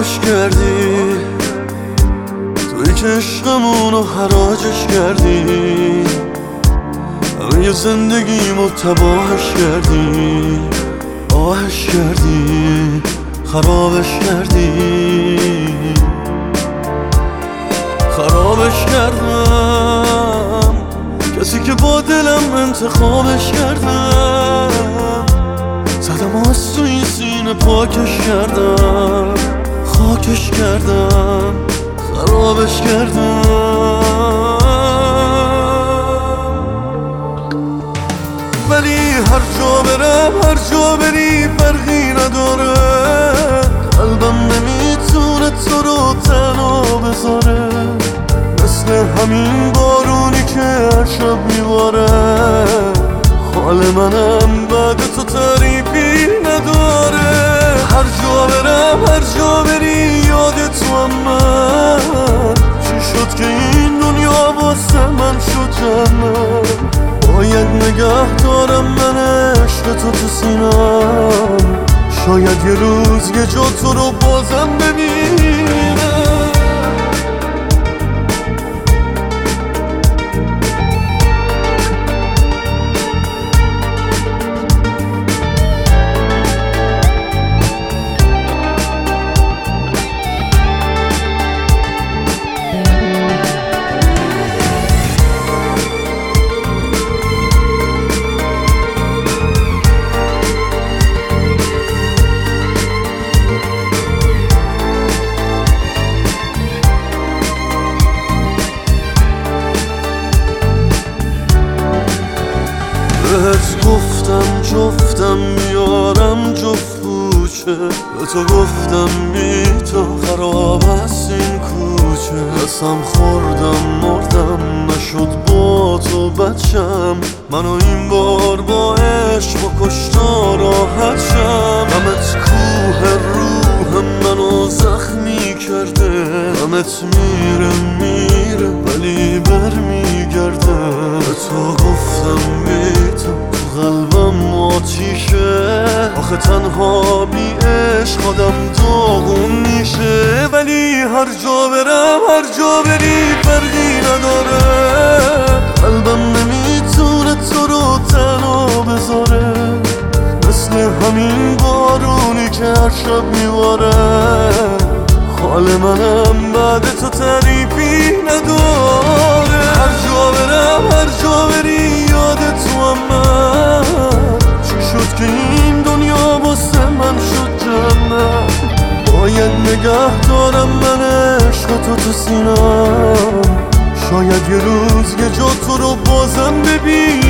خرابش کردی، توی که عشقمونو حراجش کردی، همه زندگیمو تباهش کردی، آهش کردی، خرابش کردی. خرابش کردم، کسی که با دلم انتخابش کردم، زدم از تو این سینه پاکش کردم، خاکش کردم، خرابش کردم. ولی هر جا برم هر جا بری فرقی نداره، قلبم نمیتونه تو رو تنها بذاره، مثل همین بارونی که هر شب میباره. حال منم بعد تو تعریفی نداره، هر جا برم هر جا بری یاد تو هم من. چی شد که این دنیا واسه من شد جنت؟ باید نگه دارم من عشق تو سینم، شاید یه روز یه جا تو رو بازم ببینم. بهت گفتم جفتم میارم جفت کوچه، به تو گفتم بی تو خراب است این کوچه. قسم خوردم مردم نشد با تو بچم، منو این بار با عشق و کشتا راحت شم. غمت کوه روح منو زخمی کرده، غمت میره ولی برمیگرده. به تو گفتم بی تو قلبم آتیشه، آخه تنها بی عشق آدم داغون میشه. ولی هر جا برم هر جا بری فرقی نداره، قلبم نمیتونه تو رو تنها بذاره، مثل همین بارونی که هر شب میباره. حال منم بعد تو تعریفی نداره، هر جا برم هر جا بری یاد تو هم من. چی شد که این دنیا واسه من شد جنت؟ باید نگه دارم من عشق تو سینم، شاید یه روز یه جا تو رو بازم ببینم.